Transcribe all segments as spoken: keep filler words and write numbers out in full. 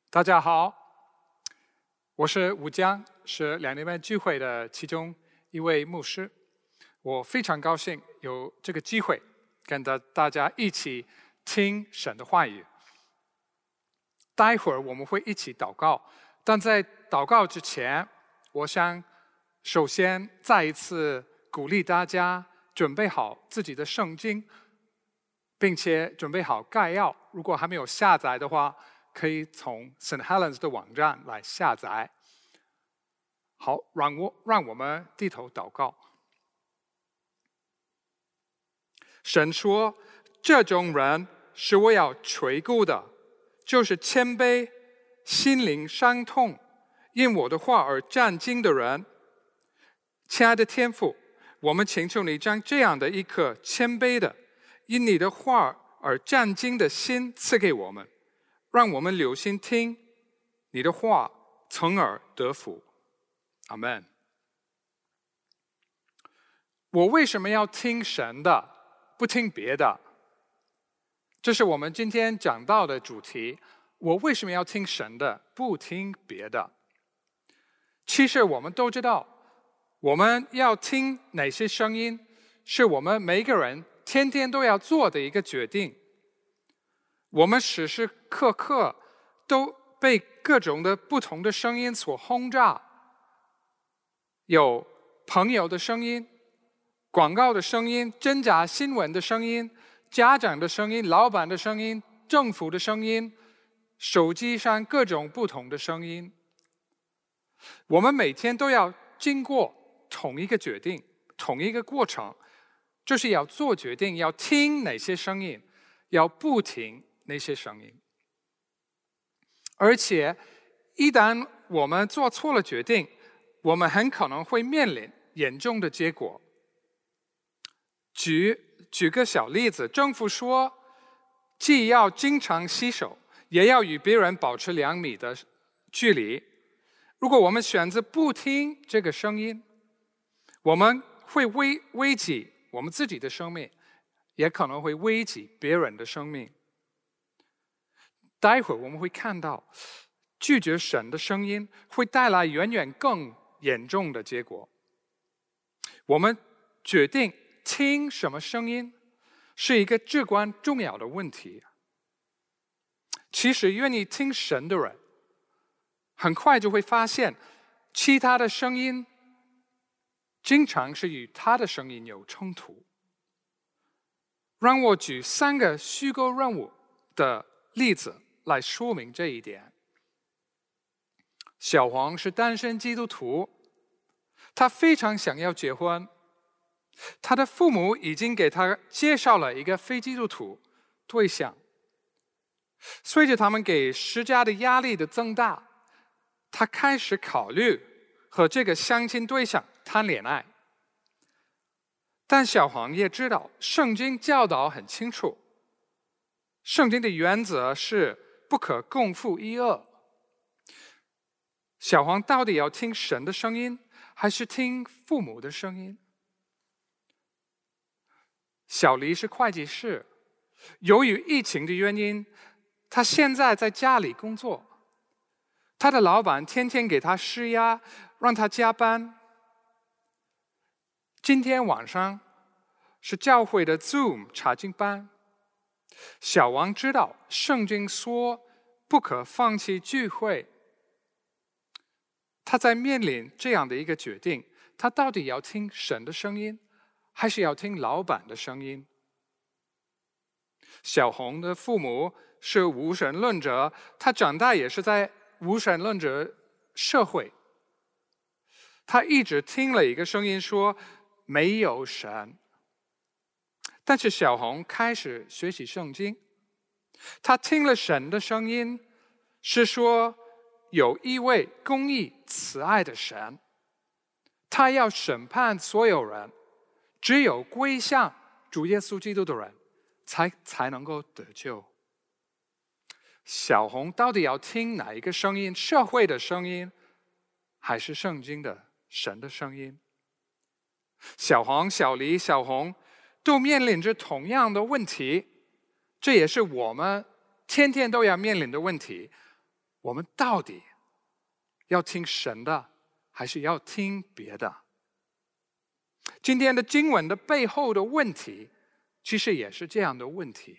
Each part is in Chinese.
大家好，我是吴江，是两年半聚会的其中一位牧师。我非常高兴有这个机会跟大大家一起听神的话语。待会儿我们会一起祷告，但在祷告之前，我想首先再一次鼓励大家准备好自己的圣经，并且准备好概要。如果还没有下载的话，可以从 Saint Helens 的网站来下载。好，让我让我们低头祷告。神说：“这种人是我要垂顾的，就是谦卑、心灵伤痛，因我的话而战惊的人。”亲爱的天父，我们请求你将这样的一颗谦卑的、因你的话而战惊的心赐给我们，让我们留心听你的话，从而得福。阿们。我为什么要听神的，不听别的？这是我们今天讲到的主题。我为什么要听神的，不听别的？其实我们都知道，我们要听哪些声音，是我们每个人天天都要做的一个决定。我们时时刻刻都被各种的不同的声音所轰炸，有朋友的声音、广告的声音、真假新闻的声音、家长的声音、老板的声音、政府的声音，手机上各种不同的声音。我们每天都要经过同一个决定，同一个过程，就是要做决定，要听哪些声音，要不听那些声音。而且一旦我们做错了决定，我们很可能会面临严重的结果。举举个小例子，政府说既要经常洗手，也要与别人保持两米的距离。如果我们选择不听这个声音，我们会危危及我们自己的生命，也可能会危及别人的生命。待会儿我们会看到，拒绝神的声音会带来远远更严重的结果。我们决定听什么声音，是一个至关重要的问题。其实愿意听神的人，很快就会发现，其他的声音经常是与他的声音有冲突。让我举三个虚构人物的例子来说明这一点。小黄是单身基督徒，他非常想要结婚，他的父母已经给他介绍了一个非基督徒对象。随着他们给施加的压力的增大，他开始考虑和这个相亲对象谈恋爱。但小黄也知道，圣经教导很清楚，圣经的原则是不可共负一恶。小黄到底要听神的声音，还是听父母的声音？小黎是会计师，由于疫情的原因，他现在在家里工作。他的老板天天给他施压，让他加班。今天晚上是教会的 Zoom 查经班。小王知道圣经说不可放弃聚会。他在面临这样的一个决定，他到底要听神的声音，还是要听老板的声音？小红的父母是无神论者，他长大也是在无神论者社会。他一直听了一个声音说没有神。但是小红开始学习圣经，他听了神的声音，是说有一位公义慈爱的神，他要审判所有人，只有归向主耶稣基督的人才才能够得救。小红到底要听哪一个声音？社会的声音，还是圣经的神的声音？小黄、小黎、小红都面临着同样的问题，这也是我们天天都要面临的问题。 我们到底要听神的，还是要听别的？今天的经文的背后的问题，其实也是这样的问题。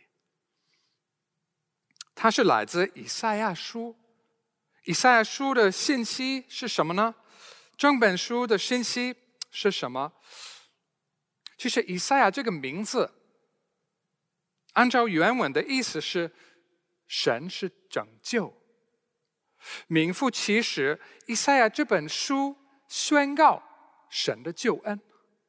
它是来自以赛亚书。以赛亚书的信息是什么呢？整本书的信息是什么？其实以赛亚这个名字，按照原文的意思是神是拯救。名副其实，以赛亚这本书宣告神的救恩。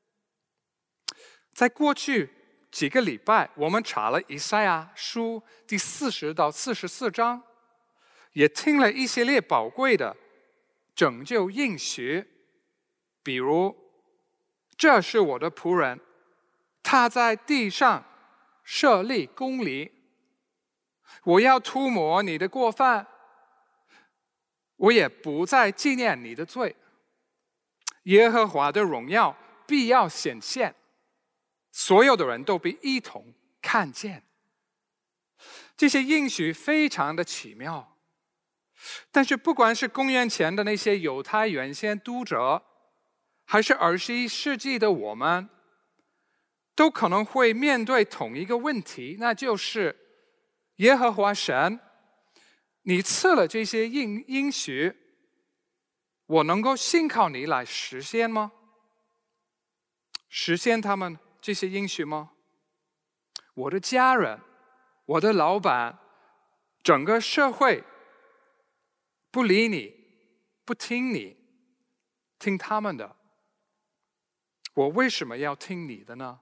在过去几个礼拜，我们查了以赛亚书第四十到四十四章，也听了一系列宝贵的拯救应许，比如这是我的仆人，他在地上设立公理，我要涂抹你的过犯，我也不再纪念你的罪，耶和华的荣耀必要显现，所有的人都被一同看见。这些应许非常的奇妙，但是不管是公元前的那些犹太原先读者，还是二十一世纪的我们，都可能会面对同一个问题，那就是耶和华神，你赐了这些应应许，我能够信靠你来实现吗？实现他们这些应许吗？我的家人，我的老板，整个社会不理你，不听你，听他们的，我为什么要听你的呢？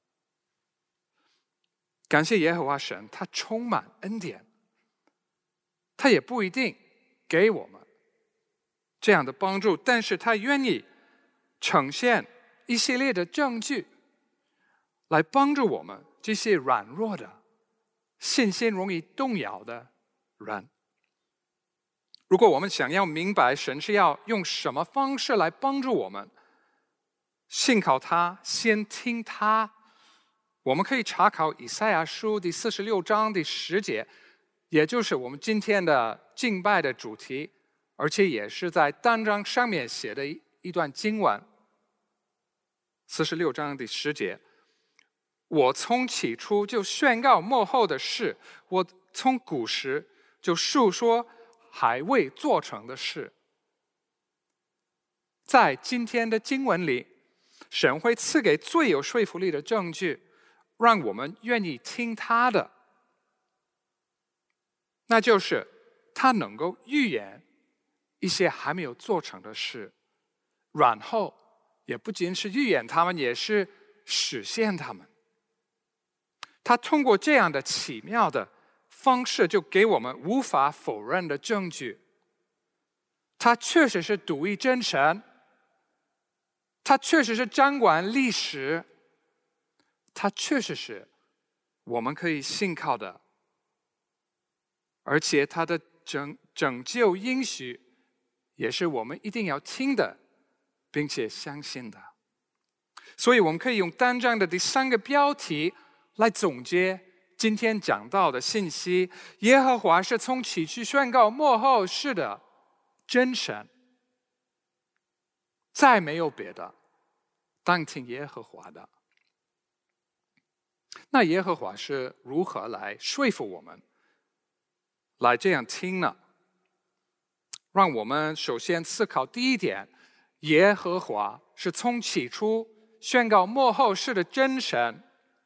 感谢耶和华神，他充满恩典，他也不一定给我们这样的帮助，但是他愿意呈现一系列的证据，来帮助我们这些软弱的、信心容易动摇的人。如果我们想要明白神是要用什么方式来帮助我们，信靠他，先听他，我们可以查考以赛亚书第四十六章第十节，也就是我们今天的敬拜的主题，而且也是在单章上面写的一一段经文。四十六章第十节，我从起初就宣告末后的事，我从古时就述说还未做成的事。在今天的经文里，神会赐给最有说服力的证据，让我们愿意听他的，那就是他能够预言一些还没有做成的事，然后也不仅是预言他们，也是实现他们。他通过这样的奇妙的方式，就给我们无法否认的证据。他确实是独一真神，他确实是掌管历史，他确实是我们可以信靠的，而且他的拯拯救应许也是我们一定要听的，并且相信的。所以我们可以用单章的第三个标题来总结今天讲到的信息：耶和华是从起初宣告末后世的真神，再没有别的，当听耶和华的。那耶和华是如何来说服我们来这样听呢？让我们首先思考第一点：耶和华是从起初宣告末后世的真神，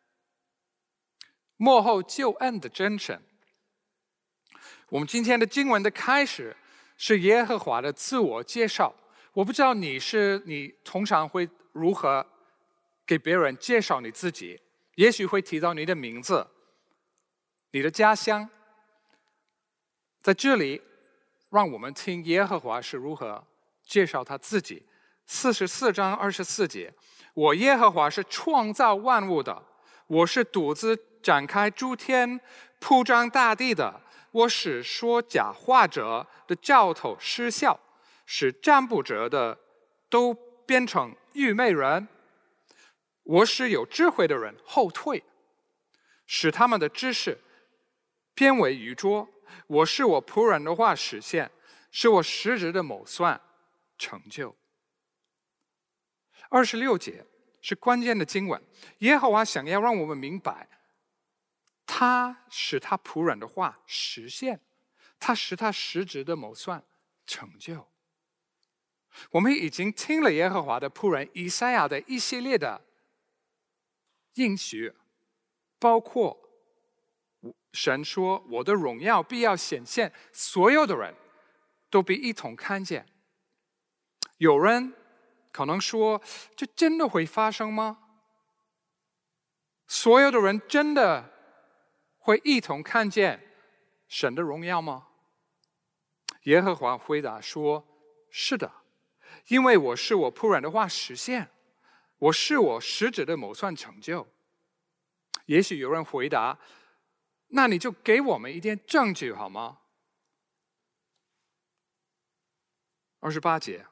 末后救恩的真神。我们今天的经文的开始是耶和华的自我介绍。我不知道你是你通常会如何给别人介绍你自己，也许会提到你的名字、你的家乡。在这里，让我们听耶和华是如何介绍他自己。四十四章二十四节，我耶和华是创造万物的，我是独自展开诸天、铺张大地的，我使说假话者的兆头失效，使占卜者的都变成愚昧人，我使有智慧的人后退，使他们的知识编为愚拙，我是我仆人的话实现，是我实质的谋算成就。二十六节是关键的经文，耶和华想要让我们明白，他使他仆人的话实现，他使他实质的谋算成就。我们已经听了耶和华的仆人以赛亚的一系列的应许，包括神说我的荣耀必要显现，所有的人都必一同看见。有人可能说，这真的会发生吗？所有的人真的会一同看见神的荣耀吗？耶和华回答说，是的，因为我是我仆人的话实现，我是我实质的谋算成就。也许有人回答，那你就给我们一点证据好吗？二十八节，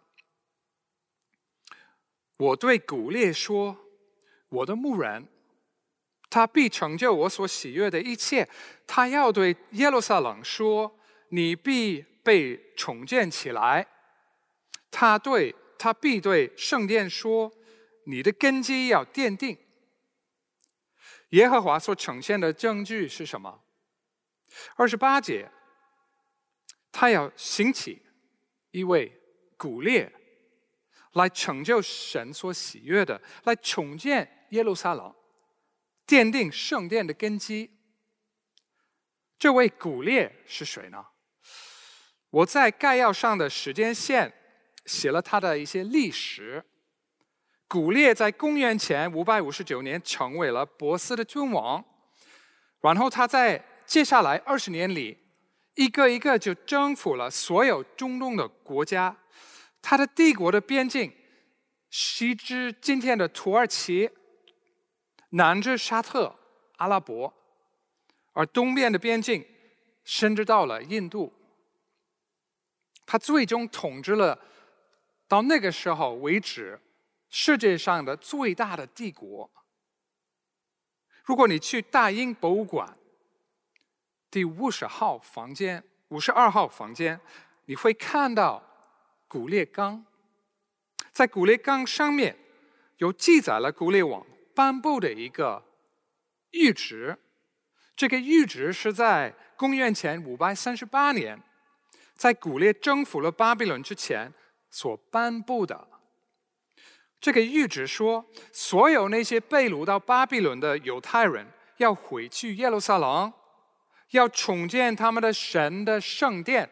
我对古列说，我的牧人，他必成就我所喜悦的一切。他要对耶路撒冷说，你必被重建起来。他对他必对圣殿说，你的根基要奠定。耶和华所呈现的证据是什么？二十八节，他要兴起一位古列，来成就神所喜悦的，来重建耶路撒冷，奠定圣殿的根基。这位古列是谁呢？我在概要上的时间线写了他的一些历史。古列在公元前五百五十九年成为了波斯的君王，然后他在接下来二十年里，一个一个就征服了所有中东的国家。他的帝国的边境西至今天的土耳其，南至沙特阿拉伯，而东边的边境甚至到了印度。他最终统治了到那个时候为止世界上的最大的帝国。如果你去大英博物馆第五十号房间、五十二号房间，你会看到古列纲。在古列纲上面有记载了古列王颁布的一个谕旨，这个谕旨是在公元前五百三十八年，在古列征服了巴比伦之前所颁布的。这个谕旨说，所有那些被掳到巴比伦的犹太人要回去耶路撒冷，要重建他们的神的圣殿。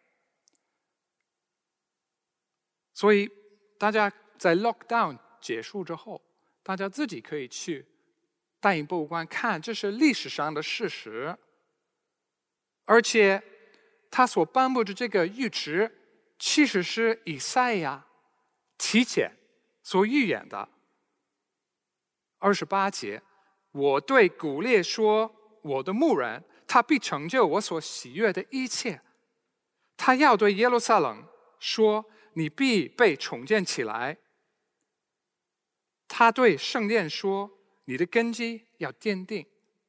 所以大家在 lockdown 结束之后，大家自己可以去大英博物馆看，这是历史上的事实。而且他所颁布的这个谕旨，其实是以赛亚提前所预言的。二十八节，我对古列说，我的牧人，他必成就我所喜悦的一切。他要对耶路撒冷说，你必被重建起来。他对圣殿说，你的根基要奠定。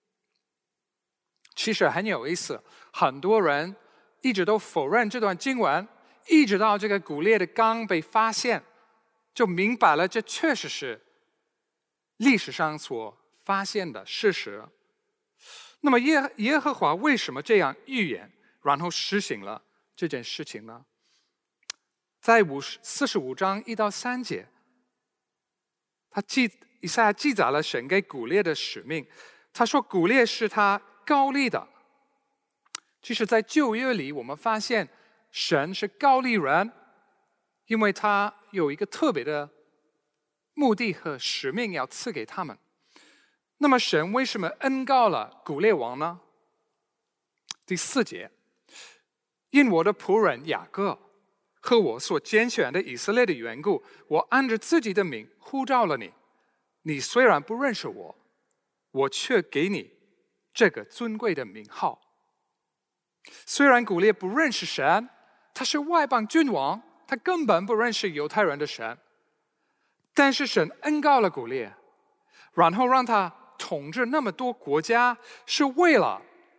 其实很有意思，很多人一直都否认这段经文，一直到这个古列的纲被发现，就明白了这确实是历史上所发现的事实。那么耶耶和华为什么这样预言，然后实行了这件事情呢？在五十四十五章一到三节，他记以赛亚记载了神给古列的使命。他说古列是他高立的。其实在旧约里我们发现神是高立人，因为他有一个特别的目的和使命要赐给他们。那么神为什么恩膏了古列王呢？第四节，因我的仆人雅各和我所拣选的以色列的缘故，我按着自己的名呼召了你。你虽然不认识我，我却给你这个尊贵的名号。虽然古列不认识神，他是外邦君王，他根本不认识犹太人的神，但是神恩膏了古列，然后让他统治那么多国家，是为了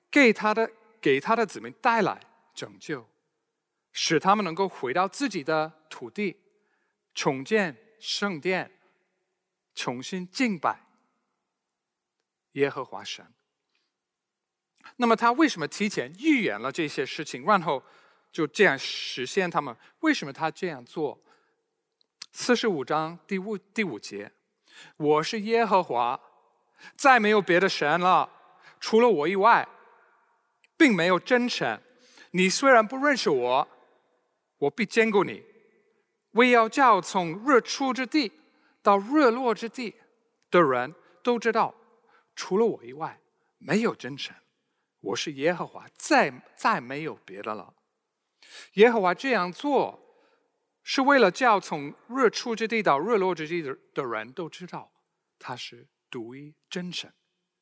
给他的给他的子民带来拯救，使他们能够回到自己的土地，重建圣殿，重新敬拜耶和华神。那么他为什么提前预言了这些事情，然后就这样实现他们？为什么他这样做？四十五章第五第五节，我是耶和华，再没有别的神了，除了我以外，并没有真神。你虽然不认识我，我必坚固你。我要叫从日出之地到日落之地的人都知道，除了我以外，没有真神。我是耶和华，再再没有别的了。耶和华这样做，是为了叫从日出之地到日落之地的人都知道，他是独一真神。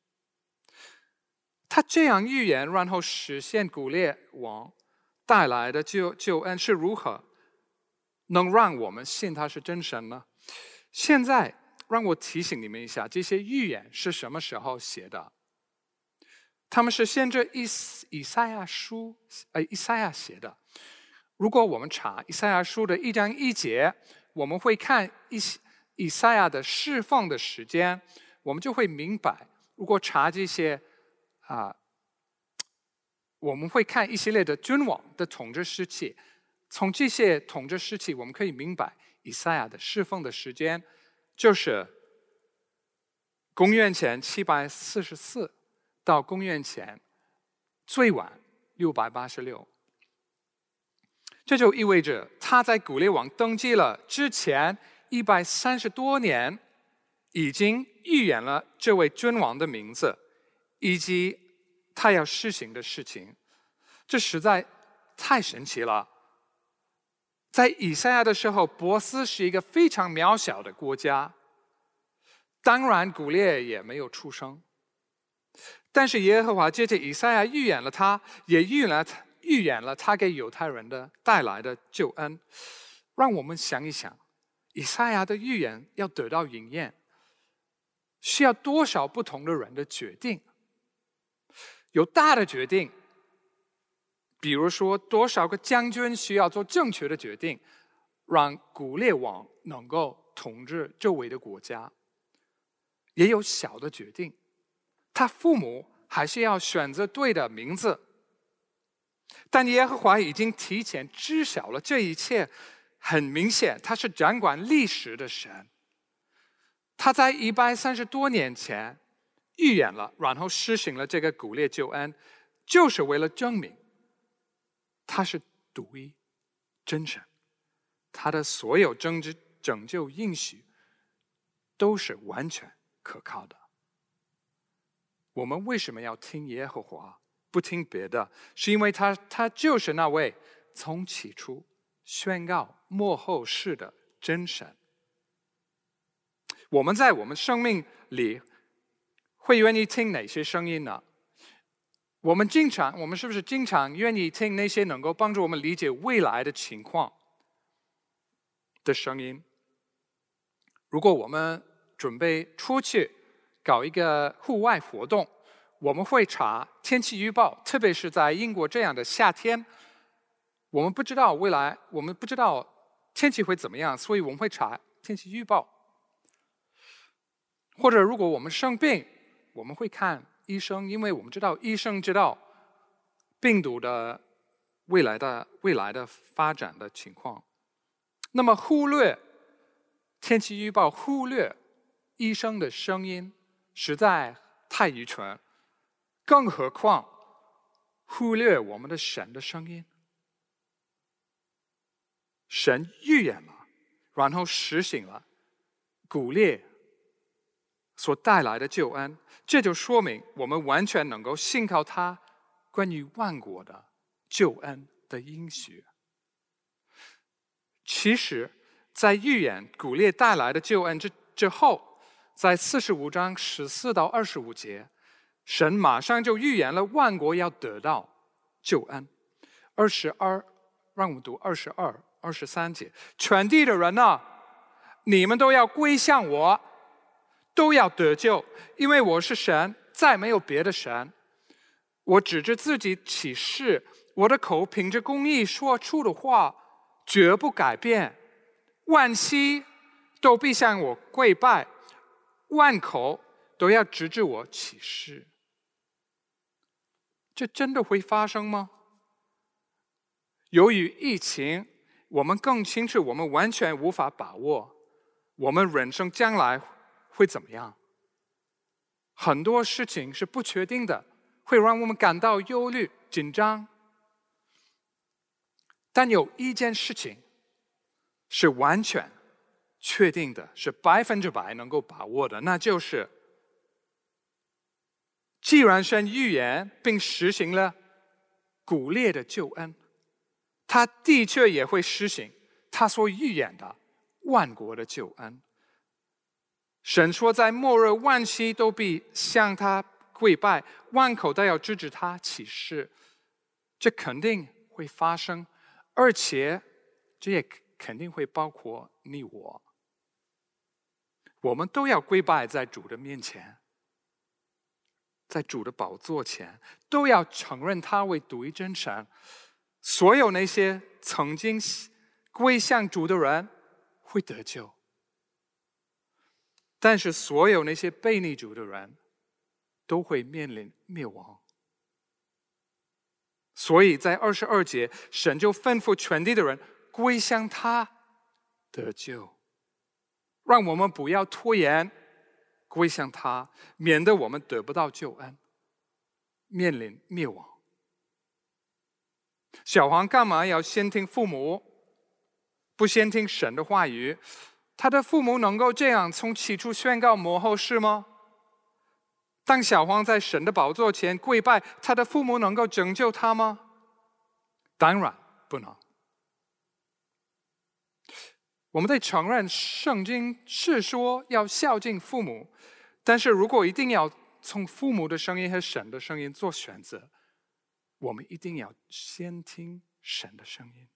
他这样预言，然后实现古列王带来的救救恩是如何能让我们信他是真神呢？现在让我提醒你们一下，这些预言是什么时候写的？他们是先知以以赛亚书，呃，以赛亚写的。如果我们查以赛亚书的一章一节，我们会看以以赛亚的释放的时间，我们就会明白。如果查这些啊、呃，我们会看一系列的君王的统治时期，从这些统治时期，我们可以明白以赛亚的释放的时间，就是公元前七百四十四。到公元前最晚六百八十六，这就意味着他在古列王登基了之前一百三十多年，已经预言了这位君王的名字以及他要施行的事情。这实在太神奇了。在以赛亚的时候，波斯是一个非常渺小的国家，当然古列也没有出生。但是耶和华借着以赛亚预言了他，也预言了他预言了他给犹太人的带来的救恩。让我们想一想，以赛亚的预言要得到应验，需要多少不同的人的决定？有大的决定，比如说多少个将军需要做正确的决定，让古列王能够统治周围的国家；也有小的决定，他父母还是要选择对的名字。但耶和华已经提前知晓了这一切，很明显他是掌管历史的神。他在一百三十多年前预言了，然后施行了这个古列救恩，就是为了证明他是独一真神，他的所有拯救拯救应许都是完全可靠的。我们为什么要听耶和华，不听别的？是因为他他就是那位从起初宣告末后世的真神。我们在我们生命里会愿意听哪些声音呢？我们经常，我们是不是经常愿意听那些能够帮助我们理解未来的情况的声音？如果我们准备出去搞一个户外活动，我们会查天气预报，特别是在英国这样的夏天，我们不知道未来，我们不知道天气会怎么样，所以我们会查天气预报。或者如果我们生病，我们会看医生，因为我们知道医生知道病毒的未来的未来的发展的情况。那么忽略天气预报，忽略医生的声音，实在太愚蠢。更何况忽略我们的神的声音。神预言了，然后实行了古列所带来的救恩，这就说明我们完全能够信靠他关于万国的救恩的应许。其实在预言古列带来的救恩之之后，在四十五章十四到二十五节，神马上就预言了万国要得到救恩。二十二，让我们读二十二、二十三节：全地的人啊，你们都要归向我，都要得救，因为我是神，再没有别的神。 我指着自己起誓，我的口凭着公义说出的话绝不改变，万膝都必向我跪拜，万口都要指着我起誓。这真的会发生吗？由于疫情，我们更清楚我们完全无法把握我们人生将来会怎么样。很多事情是不确定的，会让我们感到忧虑、紧张。但有一件事情是完全确定的，是百分之百能够把握的，那就是既然神预言并实行了古列的救恩，他的确也会实行他所预言的万国的救恩。神说在末日万膝都必向他跪拜，万口都要指着他起誓，这肯定会发生，而且这也肯定会包括你我。我们都要跪拜在主的面前，在主的宝座前，都要承认他为独一真神。所有那些曾经归向主的人会得救，但是所有那些背逆主的人都会面临灭亡。所以在二十二节，神就吩咐全地的人归向他得救，让我们不要拖延归向他，免得我们得不到救恩，面临灭亡。小黄干嘛要先听父母，不先听神的话语？他的父母能够这样从起初宣告末后事吗？当小黄在神的宝座前跪拜，他的父母能够拯救他吗？当然不能。我们得承认圣经是说要孝敬父母，但是如果一定要从父母的声音和神的声音做选择，我们一定要先听神的声音。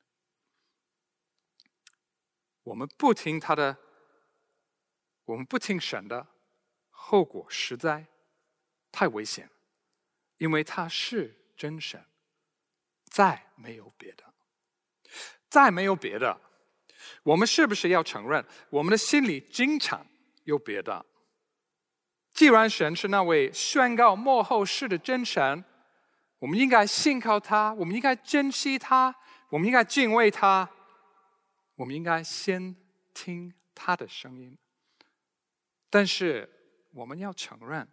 我们不听他的，我们不听神的，后果实在太危险，因为他是真神，再没有别的，再没有别的。我们是不是要承认，我们的心里经常有别的？既然神是那位宣告末后事的真神，我们应该信靠他，我们应该珍惜他，我们应该敬畏他，我们应该先听他的声音。但是我们要承认，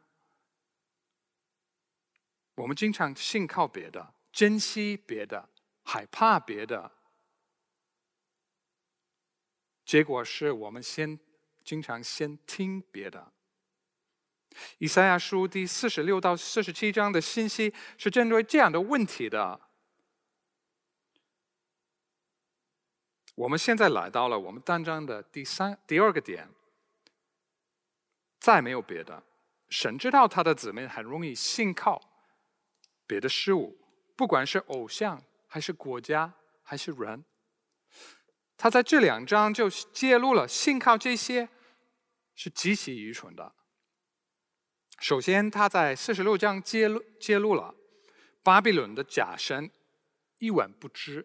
我们经常信靠别的，珍惜别的，害怕别的，结果是我们先经常先听别的。以赛亚书第四十六到四十七章的信息是针对这样的问题的。我们现在来到了我们单章的第三、第二个点，再没有别的。神知道他的子民很容易信靠别的事物，不管是偶像还是国家还是人。他在这两章就揭露了信靠这些是极其愚蠢的。首先，他在四十六章揭露揭露了巴比伦的假神一文不知。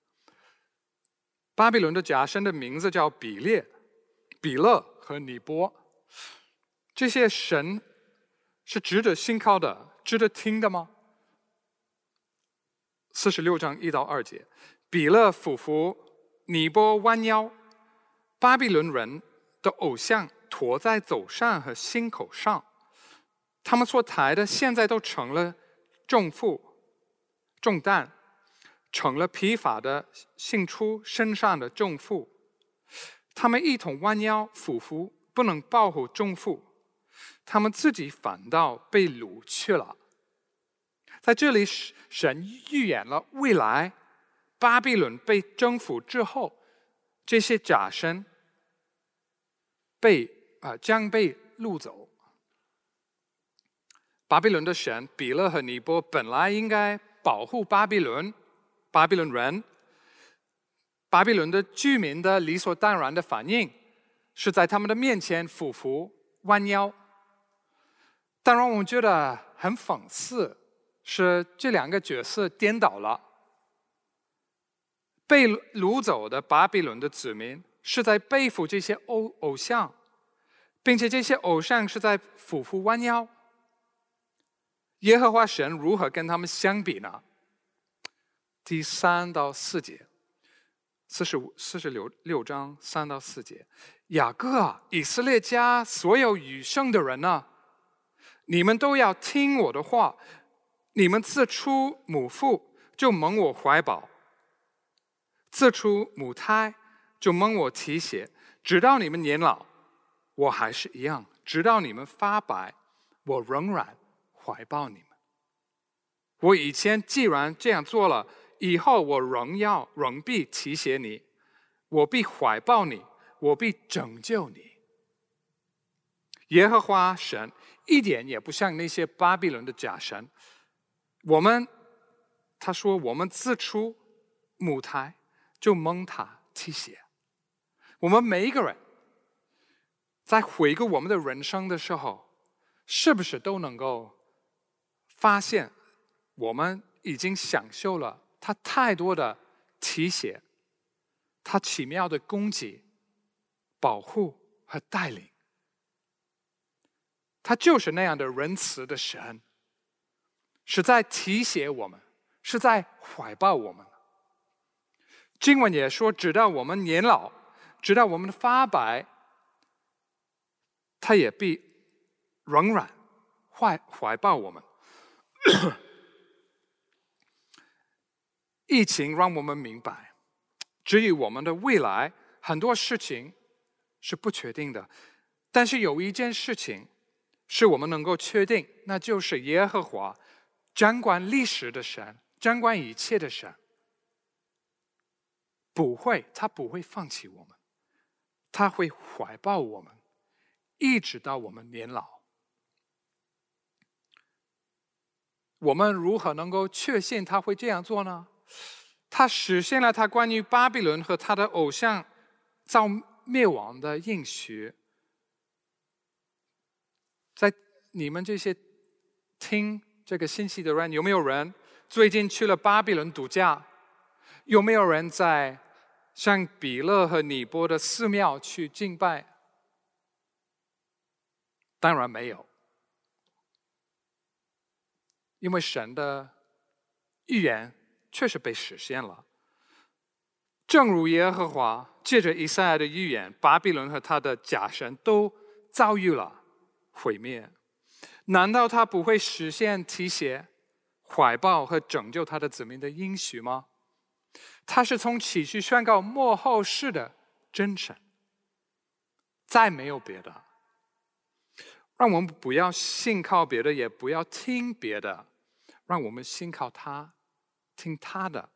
巴比伦的假神的名字叫比列、比勒和尼波。这些神是值得信靠的、值得听的吗？四十六章一到二节，比勒俯伏，尼波弯腰，巴比伦人的偶像驮在走上和心口上，他们所抬的现在都成了重负、重担，成了疲乏的信出身上的重负。他们一同弯腰俯伏，不能保护重负，他们自己反倒被掳去了。在这里，神预言了未来巴比伦被征服之后，这些假神被啊、呃、将被掳走。巴比伦的神比勒和尼波本来应该保护巴比伦、巴比伦人，巴比伦的居民的理所当然的反应是在他们的面前俯伏弯腰。当然，我们觉得很讽刺， 是这两个角色颠倒了。被掳走的巴比伦的子民是在背负这些偶偶像，并且这些偶像是在俯伏弯腰。耶和华神如何跟他们相比呢？第三到四节，四十五、四十六六章三到四节，雅各啊，以色列家所有余剩的人呢，你们都要听我的话。你们自出母腹就蒙我怀抱，自出母胎就蒙我提携，直到你们年老，我还是一样；直到你们发白，我仍然怀抱你们。我以前既然这样做了，以后我仍要仍必提携你，我必怀抱你，我必拯救你。耶和华神一点也不像那些巴比伦的假神。我们，他说我们自出母胎就蒙他提携。我们每一个人在回顾我们的人生的时候，是不是都能够发现我们已经享受了他太多的提携，他奇妙的供给、保护和带领。他就是那样的仁慈的神，是在提携我们，是在怀抱我们。经文也说，直到我们年老，直到我们发白，他也必仍然怀怀抱我们。疫情让我们明白，至于我们的未来，很多事情是不确定的，但是有一件事情是我们能够确定，那就是耶和华掌管历史的神，掌管一切的神，不会，他不会放弃我们，他会怀抱我们，一直到我们年老。我们如何能够确信他会这样做呢？他实现了他关于巴比伦和他的偶像遭灭亡的应许。在你们这些听这个信息的人，有没有人最近去了巴比伦度假？有没有人在像比勒和尼波的寺庙去敬拜？当然没有，因为神的预言确实被实现了。正如耶和华借着以赛亚的预言，巴比伦和他的假神都遭遇了毁灭。难道他不会实现提携、怀抱和拯救他的子民的应许吗？他是从起去宣告末后世的真神，再没有别的。让我们不要信靠别的，也不要听别的，让我们信靠他，听他的。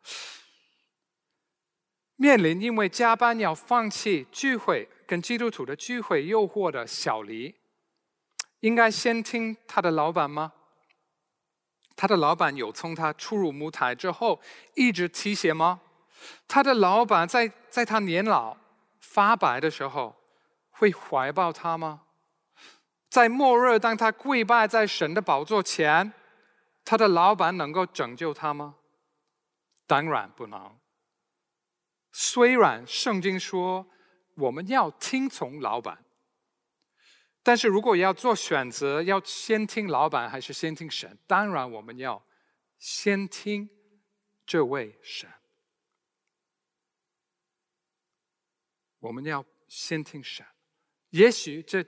面临因为加班要放弃聚会跟基督徒的聚会诱惑的小黎，应该先听他的老板吗？他的老板有从他出入母胎之后一直提携吗？他的老板在在他年老发白的时候会怀抱他吗？在末日当他跪拜在神的宝座前，他的老板能够拯救他吗？当然不能。虽然圣经说我们要听从老板，但是如果要做选择，要先听老板还是先听神？当然我们要先听这位神，我们要先听神。也许这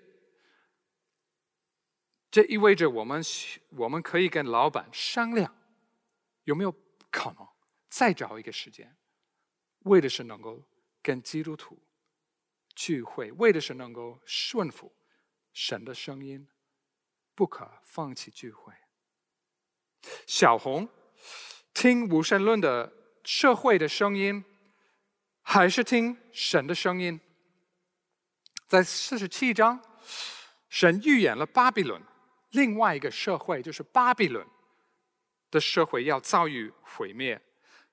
这意味着我们我们可以跟老板商量，有没有可能再找一个时间，为的是能够跟基督徒聚会，为的是能够顺服神的声音，不可放弃聚会。小红听无神论的社会的声音，还是听神的声音？在四十七章，神预言了巴比伦另外一个社会，就是巴比伦的社会要遭遇毁灭。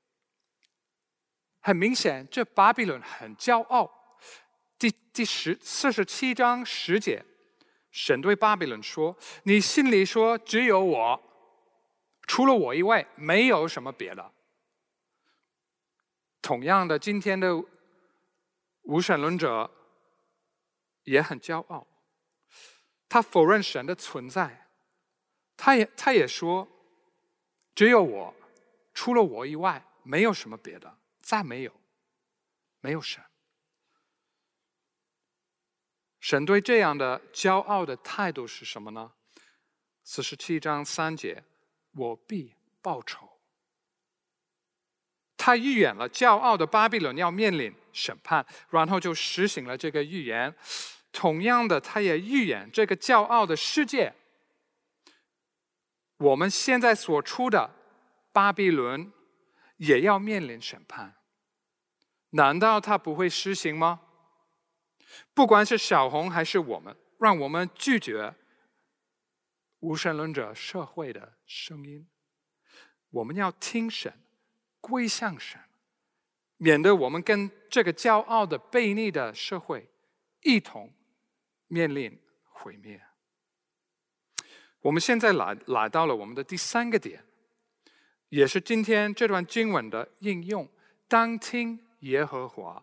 很明显，这巴比伦很骄傲。第第十四十七章十节，神对巴比伦说：“你心里说只有我， 除了我以外，没有什么别的。同样的，今天的无神论者也很骄傲，他否认神的存在，他也他也说，只有我，除了我以外，没有什么别的，再没有，没有神。神对这样的骄傲的态度是什么呢？四十七章三节，我必报仇。他预言了骄傲的巴比伦要面临审判，然后就实行了这个预言。同样的，他也预言这个骄傲的世界，我们现在所处的巴比伦也要面临审判。难道他不会实行吗？不管是小红还是我们，让我们拒绝无神论者社会的声音。我们要听神，归向神，免得我们跟这个骄傲的悖逆的社会一同面临毁灭。我们现在来来到了我们的第三个点，也是今天这段经文的应用，当听耶和华。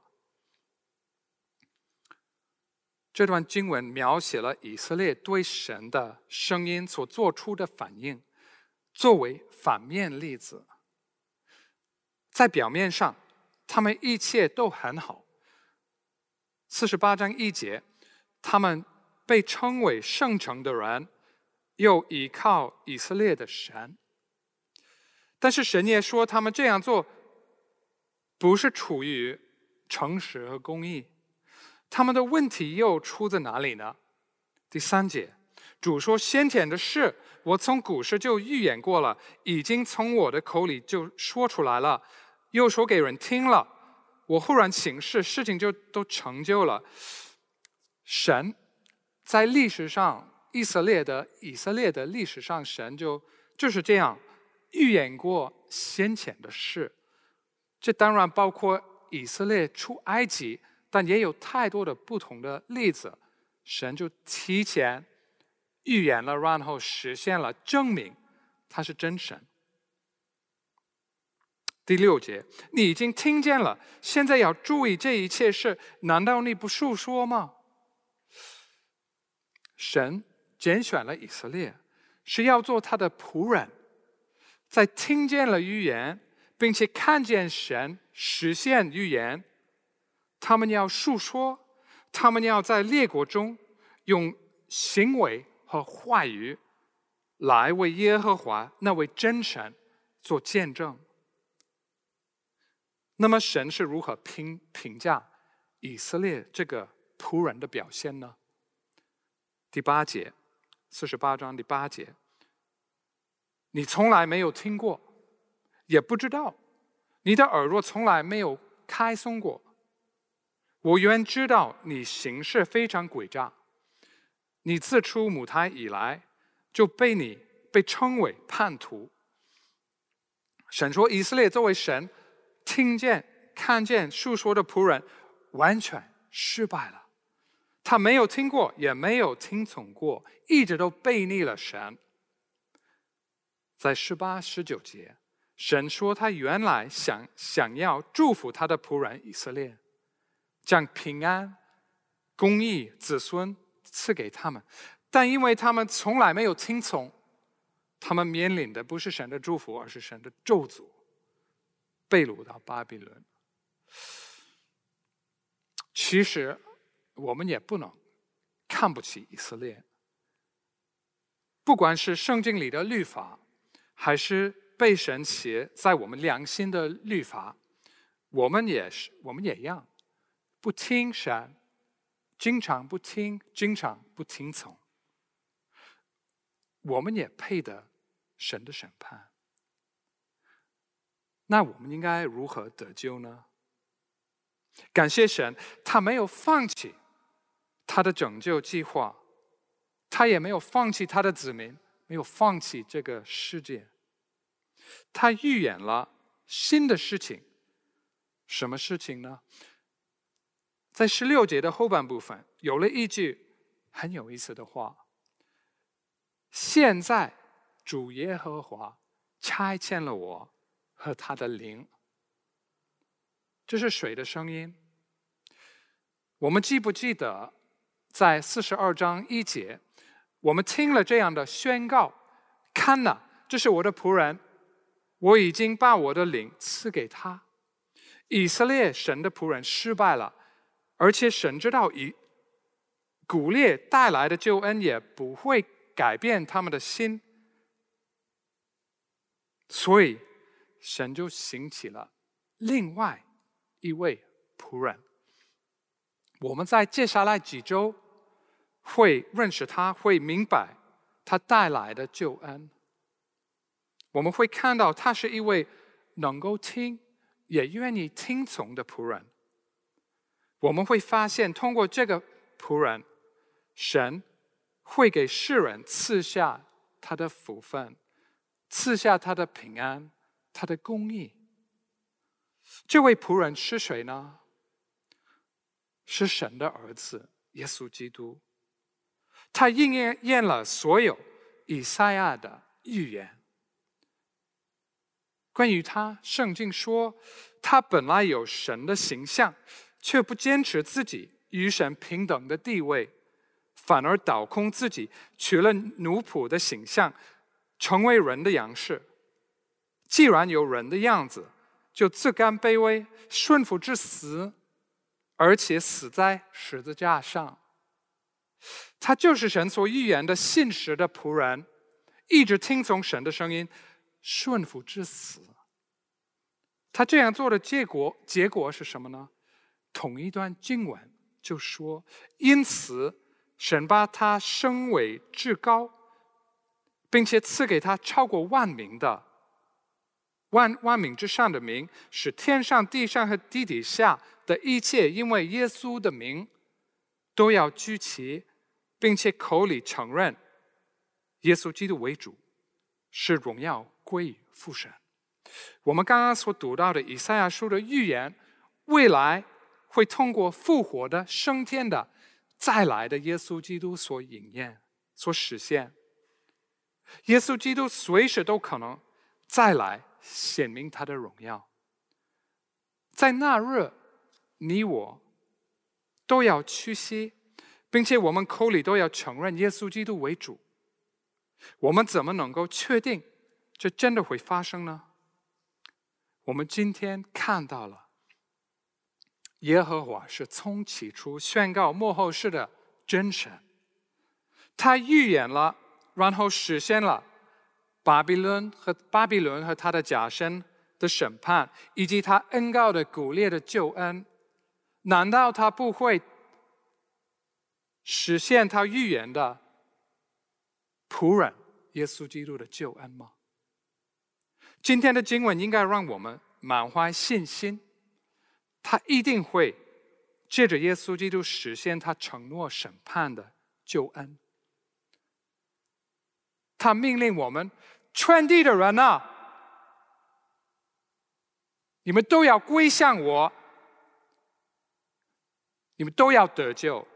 这段经文描写了以色列对神的声音所做出的反应，作为反面例子。在表面上，他们一切都很好。四十八章一节，他们被称为圣城的人，又依靠以色列的神。但是神也说，他们这样做不是出于诚实和公义。他们的问题又出在哪里呢？第三节，主说，先前的事我从古时就预言过了，已经从我的口里就说出来了，又说给人听了，我忽然行事，事情就都成就了。神在历史上，以色列的以色列的历史上，神就就是这样预言过先前的事。这当然包括以色列出埃及，但也有太多的不同的例子，神就提前预言了，然后实现了，证明他是真神。第六节，你已经听见了，现在要注意这一切事，难道你不述说吗？神拣选了以色列，是要做他的仆人，在听见了预言，并且看见神实现预言，他们要述说，他们要在列国中用行为和话语来为耶和华那位真神做见证。那么神是如何评评价以色列这个仆人的表现呢？第八节，四十八章第八节，你从来没有听过，也不知道，你的耳朵从来没有开松过。我原知道你行事非常诡诈，你自出母胎以来，就被你被称为叛徒。神说，以色列作为神听见、看见、述说的仆人，完全失败了。他没有听过，也没有听从过，一直都背逆了神。在十八、十九节，神说他原来想想要祝福他的仆人以色列，将平安、公义、子孙赐给他们，但因为他们从来没有听从，他们面临的不是神的祝福，而是神的咒诅，被掳到巴比伦。其实我们也不能看不起以色列，不管是圣经里的律法，还是被神写在我们良心的律法，我们也是，我们也一样，不听神，经常不听，经常不听从，我们也配得神的审判。那我们应该如何得救呢？感谢神，他没有放弃他的拯救计划，他也没有放弃他的子民，没有放弃这个世界。他预言了新的事情，什么事情呢？在十六节的后半部分，有了一句很有意思的话：现在主耶和华差遣了我和他的灵。这是谁的声音？我们记不记得在四十二章一节，我们听了这样的宣告：看哪，这是我的仆人，我已经把我的灵赐给他。以色列神的仆人失败了，而且神知道以古列带来的救恩也不会改变他们的心，所以神就兴起了另外一位仆人。我们在接下来几周会认识他，会明白他带来的救恩。我们会看到他是一位能够听也愿意听从的仆人。我们会发现通过这个仆人，神会给世人赐下他的福分，赐下他的平安，他的公义。这位仆人是谁呢？是神的儿子耶稣基督。他应验了所有以赛亚的预言。关于他，圣经说他本来有神的形象，却不坚持自己与神平等的地位，反而倒空自己，取了奴仆的形象，成为人的样式。既然有人的样子，就自甘卑微，顺服至死，而且死在十字架上。他就是神所预言的信实的仆人，一直听从神的声音，顺服至死。他这样做的结果结果是什么呢？同一段经文就说，因此神把他升为至高，并且赐给他超过万名的万万名之上的名，使天上地上和地底下的一切因为耶稣的名都要居齐，并且口里承认耶稣基督为主，使荣耀归于父神。我们刚刚所读到的以赛亚书的预言，未来会通过复活的升天的再来的耶稣基督所应验所实现。耶稣基督随时都可能再来显明他的荣耀。在那日，你我都要屈膝，并且我们口里都要承认耶稣基督为主。我们怎么能够确定这真的会发生呢？我们今天看到了耶和华是从起初宣告末后世的真神，他预言了，然后实现了巴比伦和巴比伦和他的假神的审判，以及他恩膏的古列的救恩。难道他不会实现他预言的仆人耶稣基督的救恩吗？今天的经文应该让我们满怀信心，他一定会借着耶稣基督实现他承诺审判的救恩。他命令我们全地的人啊，你们都要归向我，你们都要得救。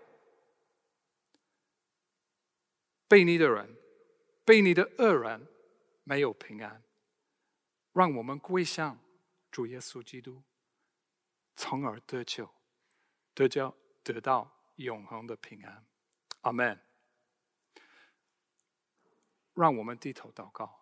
悖逆的人，悖逆的恶人没有平安，让我们归向主耶稣基督，从而得救，得救，得到永恒的平安。阿们。让我们低头祷告。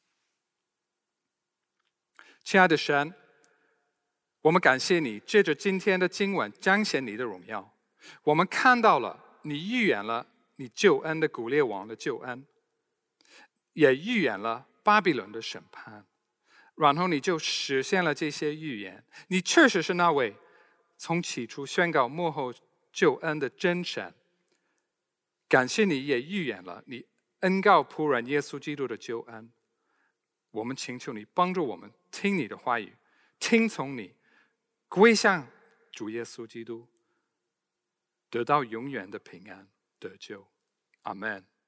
亲爱的神，我们感谢你借着今天的经文彰显你的荣耀。我们看到了你预言了你救恩的古列王的救恩，也预言了巴比伦的审判，然后你就实现了这些预言。你确实是那位从起初宣告末后救恩的真神。感谢你也预言了你恩膏仆人耶稣基督的救恩。我们请求你帮助我们听你的话语，听从你，归向主耶稣基督，得到永远的平安得救。阿们。